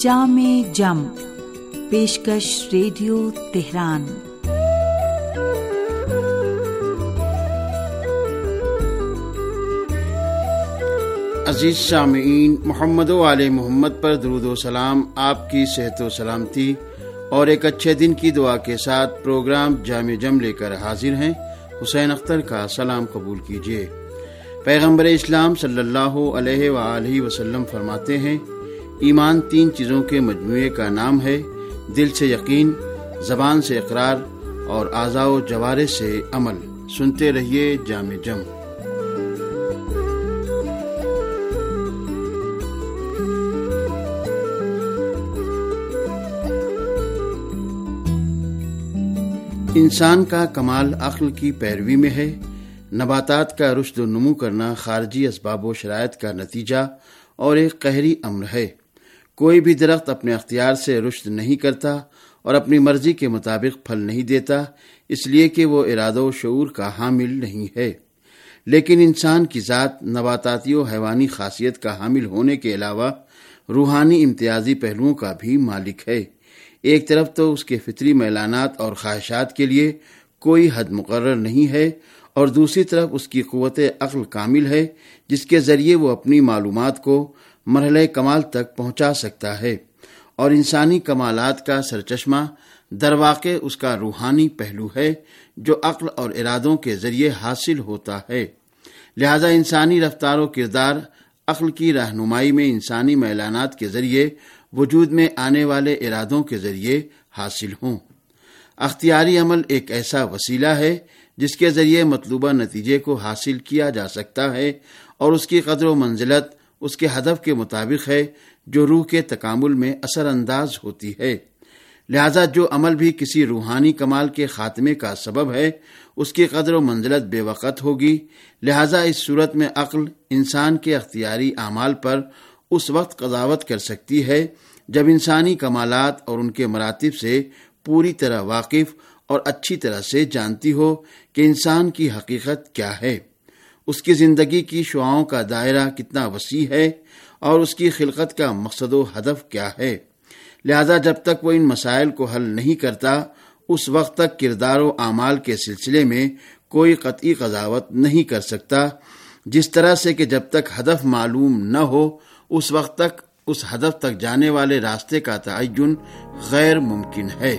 جام جم پیشکش radio Tehran. عزیز سامعین، محمد و آل محمد پر درود و سلام، آپ کی صحت و سلامتی اور ایک اچھے دن کی دعا کے ساتھ پروگرام جام جم لے کر حاضر ہیں۔ حسین اختر کا سلام قبول کیجیے۔ پیغمبر اسلام صلی اللہ علیہ وآلہ وسلم فرماتے ہیں، ایمان 3 چیزوں کے مجموعے کا نام ہے: دل سے یقین، زبان سے اقرار اور اعضاء و جوارح سے عمل۔ سنتے رہیے جام جم۔ انسان کا کمال عقل کی پیروی میں ہے۔ نباتات کا رشد و نمو کرنا خارجی اسباب و شرائط کا نتیجہ اور ایک قہری امر ہے۔ کوئی بھی درخت اپنے اختیار سے رشد نہیں کرتا اور اپنی مرضی کے مطابق پھل نہیں دیتا، اس لیے کہ وہ ارادہ و شعور کا حامل نہیں ہے۔ لیکن انسان کی ذات نباتاتی و حیوانی خاصیت کا حامل ہونے کے علاوہ روحانی امتیازی پہلوؤں کا بھی مالک ہے۔ ایک طرف تو اس کے فطری میلانات اور خواہشات کے لیے کوئی حد مقرر نہیں ہے، اور دوسری طرف اس کی قوت عقل کامل ہے، جس کے ذریعے وہ اپنی معلومات کو مرحلہ کمال تک پہنچا سکتا ہے۔ اور انسانی کمالات کا سرچشمہ درواقع اس کا روحانی پہلو ہے، جو عقل اور ارادوں کے ذریعے حاصل ہوتا ہے۔ لہذا انسانی رفتار و کردار عقل کی رہنمائی میں انسانی میلانات کے ذریعے وجود میں آنے والے ارادوں کے ذریعے حاصل ہوں۔ اختیاری عمل ایک ایسا وسیلہ ہے جس کے ذریعے مطلوبہ نتیجے کو حاصل کیا جا سکتا ہے، اور اس کی قدر و منزلت اس کے ہدف کے مطابق ہے جو روح کے تکامل میں اثر انداز ہوتی ہے۔ لہذا جو عمل بھی کسی روحانی کمال کے خاتمے کا سبب ہے، اس کی قدر و منزلت بے وقت ہوگی۔ لہذا اس صورت میں عقل انسان کے اختیاری اعمال پر اس وقت قضاوت کر سکتی ہے جب انسانی کمالات اور ان کے مراتب سے پوری طرح واقف اور اچھی طرح سے جانتی ہو کہ انسان کی حقیقت کیا ہے، اس کی زندگی کی شعاؤں کا دائرہ کتنا وسیع ہے، اور اس کی خلقت کا مقصد و ہدف کیا ہے۔ لہذا جب تک وہ ان مسائل کو حل نہیں کرتا، اس وقت تک کردار و اعمال کے سلسلے میں کوئی قطعی قضاوت نہیں کر سکتا، جس طرح سے کہ جب تک ہدف معلوم نہ ہو، اس وقت تک اس ہدف تک جانے والے راستے کا تعین غیر ممکن ہے۔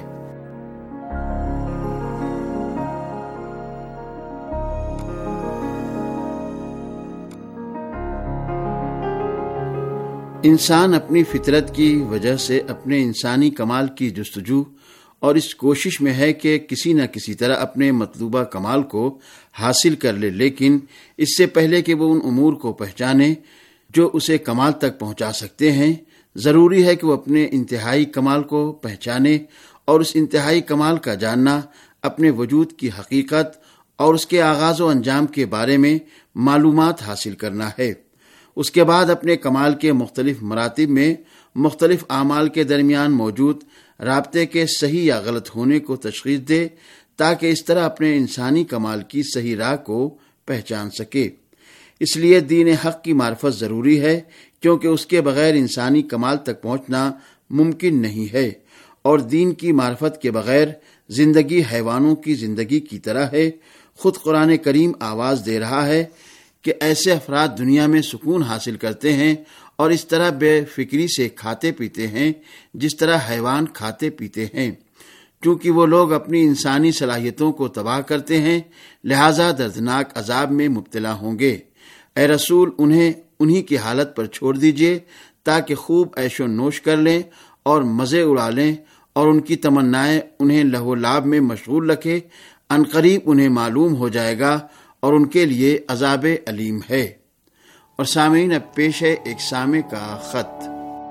انسان اپنی فطرت کی وجہ سے اپنے انسانی کمال کی جستجو اور اس کوشش میں ہے کہ کسی نہ کسی طرح اپنے مطلوبہ کمال کو حاصل کر لے، لیکن اس سے پہلے کہ وہ ان امور کو پہچانے جو اسے کمال تک پہنچا سکتے ہیں، ضروری ہے کہ وہ اپنے انتہائی کمال کو پہچانے، اور اس انتہائی کمال کا جاننا اپنے وجود کی حقیقت اور اس کے آغاز و انجام کے بارے میں معلومات حاصل کرنا ہے۔ اس کے بعد اپنے کمال کے مختلف مراتب میں مختلف اعمال کے درمیان موجود رابطے کے صحیح یا غلط ہونے کو تشخیص دے، تاکہ اس طرح اپنے انسانی کمال کی صحیح راہ کو پہچان سکے۔ اس لیے دین حق کی معرفت ضروری ہے، کیونکہ اس کے بغیر انسانی کمال تک پہنچنا ممکن نہیں ہے، اور دین کی معرفت کے بغیر زندگی حیوانوں کی زندگی کی طرح ہے۔ خود قرآن کریم آواز دے رہا ہے کہ ایسے افراد دنیا میں سکون حاصل کرتے ہیں اور اس طرح بے فکری سے کھاتے پیتے ہیں جس طرح حیوان کھاتے پیتے ہیں۔ چونکہ وہ لوگ اپنی انسانی صلاحیتوں کو تباہ کرتے ہیں، لہذا دردناک عذاب میں مبتلا ہوں گے۔ اے رسول، انہیں کی حالت پر چھوڑ دیجئے تاکہ خوب عیش و نوش کر لیں اور مزے اڑا لیں، اور ان کی تمنائیں انہیں لہو و لعب میں مشغول رکھے۔ عنقریب انہیں معلوم ہو جائے گا اور ان کے لیے عذاب علیم ہے۔ اور سامعین، اب پیش ہے ایک سامع کا خط۔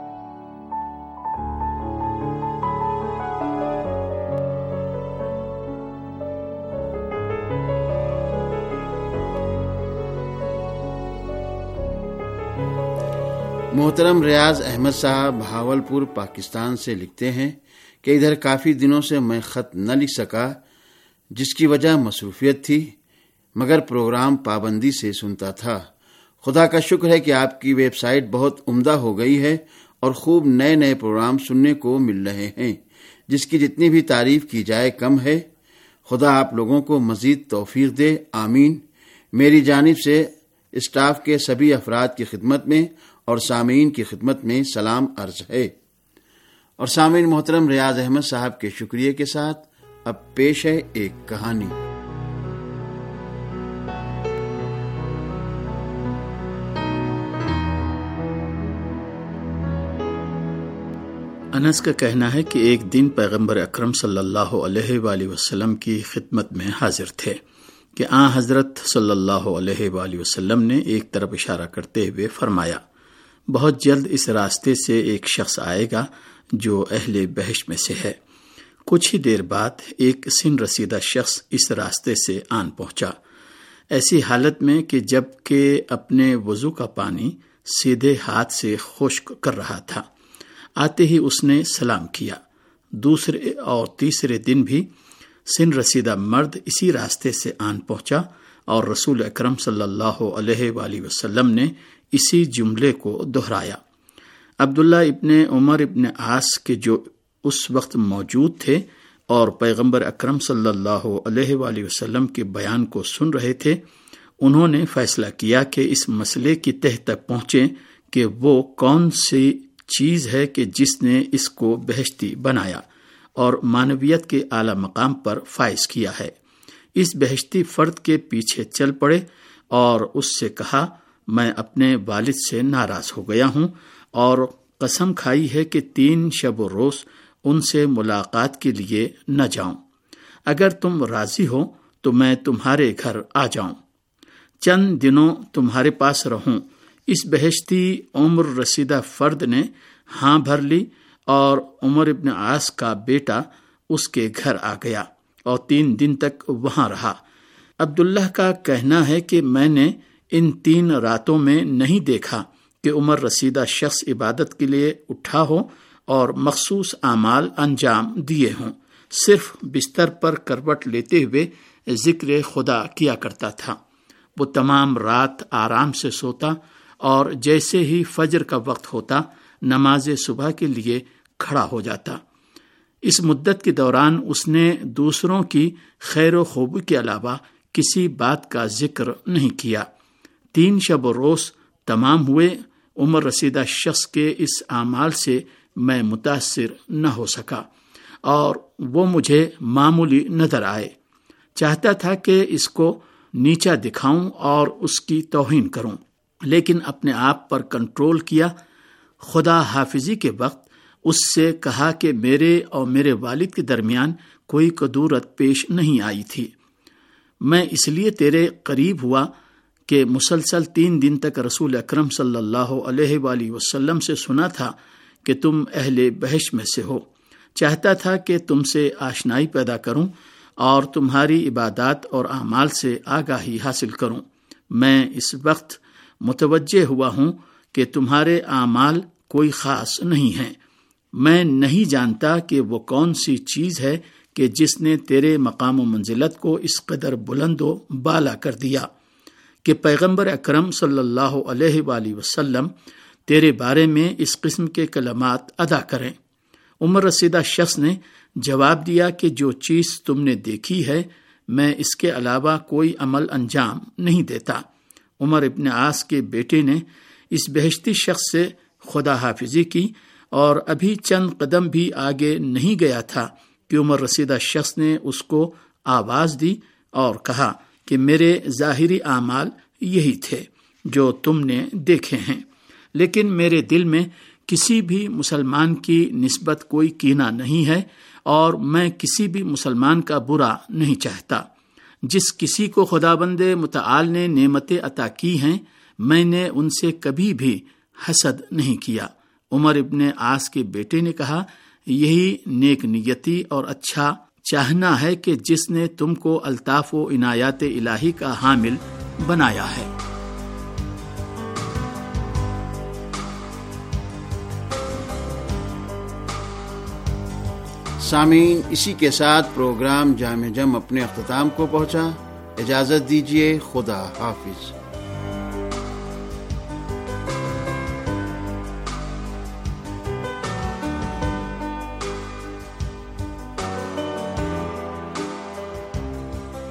محترم ریاض احمد صاحب بہاولپور پاکستان سے لکھتے ہیں کہ ادھر کافی دنوں سے میں خط نہ لکھ سکا، جس کی وجہ مصروفیت تھی، مگر پروگرام پابندی سے سنتا تھا۔ خدا کا شکر ہے کہ آپ کی ویب سائٹ بہت عمدہ ہو گئی ہے اور خوب نئے نئے پروگرام سننے کو مل رہے ہیں، جس کی جتنی بھی تعریف کی جائے کم ہے۔ خدا آپ لوگوں کو مزید توفیق دے، آمین۔ میری جانب سے اسٹاف کے سبھی افراد کی خدمت میں اور سامعین کی خدمت میں سلام عرض ہے۔ اور سامعین محترم، ریاض احمد صاحب کے شکریہ کے ساتھ اب پیش ہے ایک کہانی۔ انس کا کہنا ہے کہ ایک دن پیغمبر اکرم صلی اللہ علیہ وآلہ وسلم کی خدمت میں حاضر تھے کہ حضرت صلی اللہ علیہ وآلہ وسلم نے ایک طرف اشارہ کرتے ہوئے فرمایا، بہت جلد اس راستے سے ایک شخص آئے گا جو اہل بہشت میں سے ہے۔ کچھ ہی دیر بعد ایک سن رسیدہ شخص اس راستے سے آن پہنچا، ایسی حالت میں کہ جب کہ اپنے وضو کا پانی سیدھے ہاتھ سے خشک کر رہا تھا۔ آتے ہی اس نے سلام کیا۔ دوسرے اور تیسرے دن بھی سن رسیدہ مرد اسی راستے سے آن پہنچا اور رسول اکرم صلی اللہ علیہ وآلہ وسلم نے اسی جملے کو دہرایا۔ عبداللہ ابن عمر ابن عاص کے جو اس وقت موجود تھے اور پیغمبر اکرم صلی اللہ علیہ وآلہ وسلم کے بیان کو سن رہے تھے، انہوں نے فیصلہ کیا کہ اس مسئلے کی تہ تک پہنچیں کہ وہ کون سی چیز ہے کہ جس نے اس کو بہشتی بنایا اور معنویت کے اعلی مقام پر فائز کیا ہے۔ اس بہشتی فرد کے پیچھے چل پڑے اور اس سے کہا، میں اپنے والد سے ناراض ہو گیا ہوں اور قسم کھائی ہے کہ 3 شب و روز ان سے ملاقات کے لیے نہ جاؤں۔ اگر تم راضی ہو تو میں تمہارے گھر آ جاؤں، چند دنوں تمہارے پاس رہوں۔ اس بہشتی عمر رسیدہ فرد نے ہاں بھر لی اور عمر ابن عاص کا بیٹا اس کے گھر آ گیا اور 3 دن تک وہاں رہا۔ عبداللہ کا کہنا ہے کہ میں نے ان 3 راتوں میں نہیں دیکھا کہ عمر رسیدہ شخص عبادت کے لیے اٹھا ہو اور مخصوص اعمال انجام دیے ہوں، صرف بستر پر کروٹ لیتے ہوئے ذکر خدا کیا کرتا تھا۔ وہ تمام رات آرام سے سوتا اور جیسے ہی فجر کا وقت ہوتا نماز صبح کے لیے کھڑا ہو جاتا۔ اس مدت کے دوران اس نے دوسروں کی خیر و خوبی کے علاوہ کسی بات کا ذکر نہیں کیا۔ 3 شب و روز تمام ہوئے، عمر رسیدہ شخص کے اس اعمال سے میں متاثر نہ ہو سکا اور وہ مجھے معمولی نظر آئے۔ چاہتا تھا کہ اس کو نیچا دکھاؤں اور اس کی توہین کروں، لیکن اپنے آپ پر کنٹرول کیا۔ خدا حافظی کے وقت اس سے کہا کہ میرے اور میرے والد کے درمیان کوئی کدورت پیش نہیں آئی تھی۔ میں اس لیے تیرے قریب ہوا کہ مسلسل 3 دن تک رسول اکرم صلی اللہ علیہ وآلہ وسلم سے سنا تھا کہ تم اہل بہشت میں سے ہو۔ چاہتا تھا کہ تم سے آشنائی پیدا کروں اور تمہاری عبادات اور اعمال سے آگاہی حاصل کروں۔ میں اس وقت متوجہ ہوا ہوں کہ تمہارے اعمال کوئی خاص نہیں ہیں۔ میں نہیں جانتا کہ وہ کون سی چیز ہے کہ جس نے تیرے مقام و منزلت کو اس قدر بلند و بالا کر دیا کہ پیغمبر اکرم صلی اللہ علیہ وآلہ وسلم تیرے بارے میں اس قسم کے کلمات ادا کریں۔ عمر رسیدہ شخص نے جواب دیا کہ جو چیز تم نے دیکھی ہے میں اس کے علاوہ کوئی عمل انجام نہیں دیتا۔ عمر ابن عاص کے بیٹے نے اس بہشتی شخص سے خدا حافظی کی اور ابھی چند قدم بھی آگے نہیں گیا تھا کہ عمر رسیدہ شخص نے اس کو آواز دی اور کہا کہ میرے ظاہری اعمال یہی تھے جو تم نے دیکھے ہیں، لیکن میرے دل میں کسی بھی مسلمان کی نسبت کوئی کینہ نہیں ہے اور میں کسی بھی مسلمان کا برا نہیں چاہتا۔ جس کسی کو خداوند متعال نے نعمتیں عطا کی ہیں میں نے ان سے کبھی بھی حسد نہیں کیا۔ عمر ابن عاص کے بیٹے نے کہا، یہی نیک نیتی اور اچھا چاہنا ہے کہ جس نے تم کو الطاف و عنایات الہی کا حامل بنایا ہے۔ سامعین، اسی کے ساتھ پروگرام جامع جم اپنے اختتام کو پہنچا۔ اجازت دیجیے، خدا حافظ۔